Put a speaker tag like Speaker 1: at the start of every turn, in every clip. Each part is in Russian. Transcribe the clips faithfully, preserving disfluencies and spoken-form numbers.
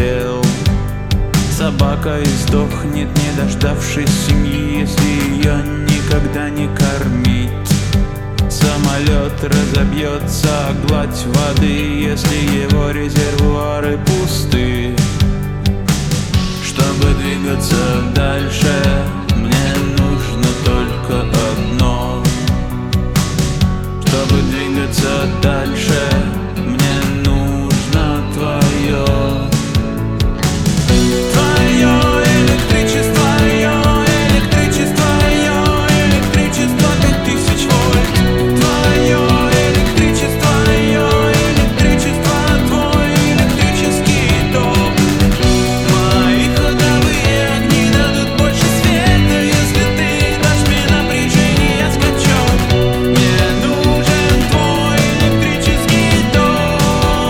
Speaker 1: дел. Собака издохнет, не дождавшись семьи, если ее никогда не кормить. Самолет разобьется о гладь воды, если его резервуары пусты. Чтобы двигаться дальше, мне нужно только одно. Чтобы двигаться дальше, мне нужно твое. Твое электричество, электричество, электричество пять тысяч вольт. Твое электричество, электричество, твой электрический ток. Мои ходовые огни дадут больше света, если ты дашь мне напряжение скачок. Мне нужен твой электрический ток.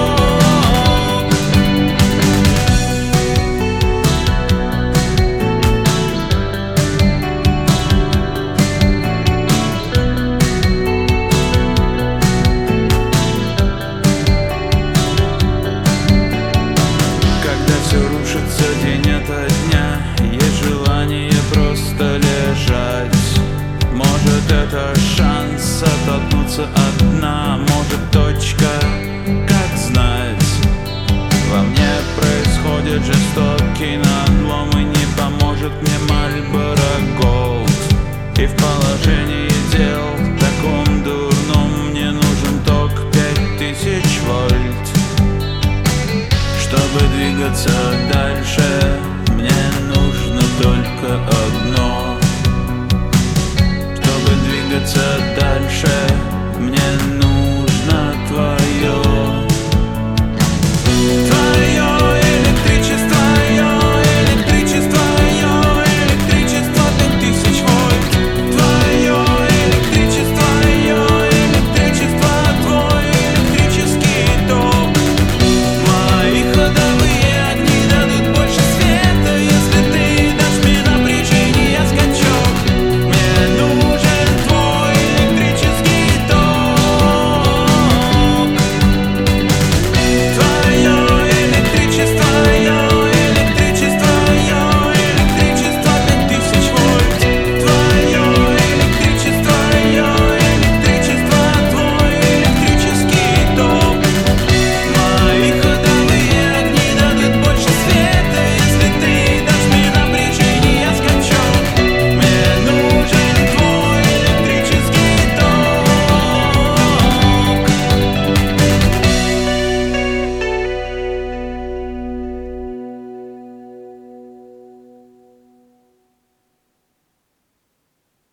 Speaker 1: Когда все рушится день ото дня, есть желание просто лежать. Может, это шанс оттолкнуться от дна, может, точка, как знать. Во мне происходит жестокий надлом, и не поможет мне Marlboro Gold. И в положении дел таком дурном мне нужен ток пять тысяч вольт. Чтобы двигаться дальше, мне нужно только одно. Чтобы двигаться дальше, мне нужно